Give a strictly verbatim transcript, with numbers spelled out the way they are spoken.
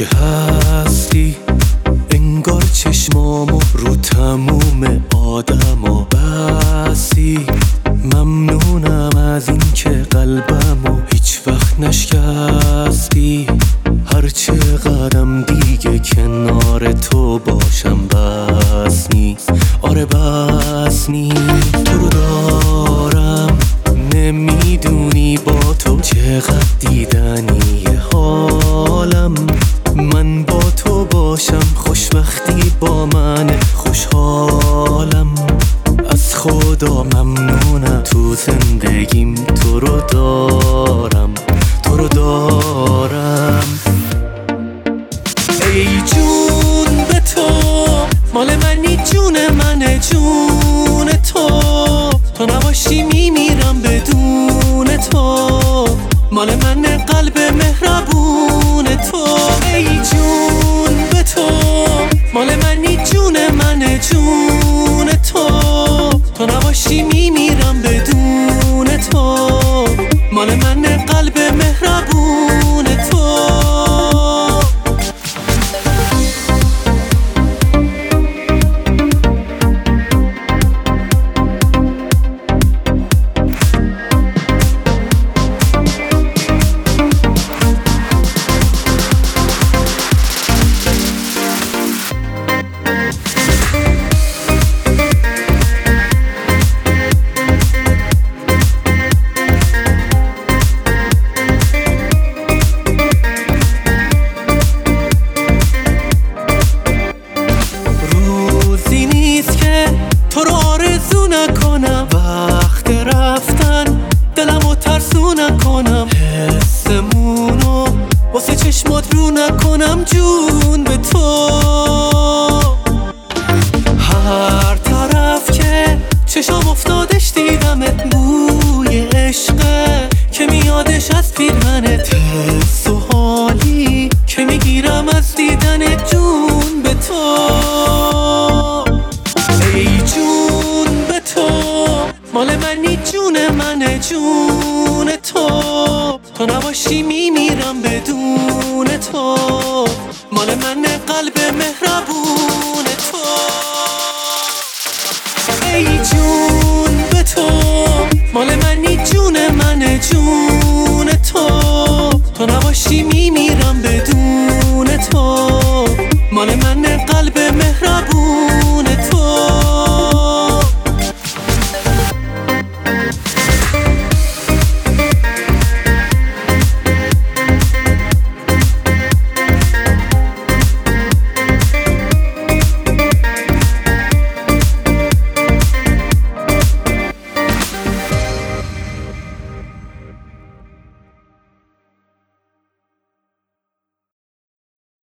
که هستی انگار چشمامو رو تموم آدم و بستی. ممنونم از این که قلبمو هیچ وقت نشکستی. هر چه قدم دیگه کنار تو باشم بس نیست، آره بس نیست. تو رو دارم نمیدونی با تو چقدر دیدنی حالم. من با تو باشم خوشبختی با من خوشحالم. از خدا ممنونم تو زندگیم تو رو دارم، تو رو دارم. ای جون به تو مال منی، جون منه جون تو. تو نباشی میمیرم بدون تو. مال منه قلب مهربون تو. ای جون به تو مال منی، جون منه جون تو. تو نباشی میمیرم بدون تو. مال منه قلب مهربون تو. تو رو آرزو نکنم وقت رفتن، دلمو ترسو نکنم، حسمونو واسه چشمات رو نکنم. جون به تو هر طرف که چشم افتادش دیدمت. بوی عشقه که میادش از پیرهنت. حس و حالی که میگیرم از دیدنت. جون به تو ای جون به تو مال منی، جون منه جون تو. تو نباشی میمیرم بدون تو. مال منه قلب مهربون تو. ای جون به تو مال منی، جون منه جون تو. تو نباشی میمیرم بدون تو. مال منه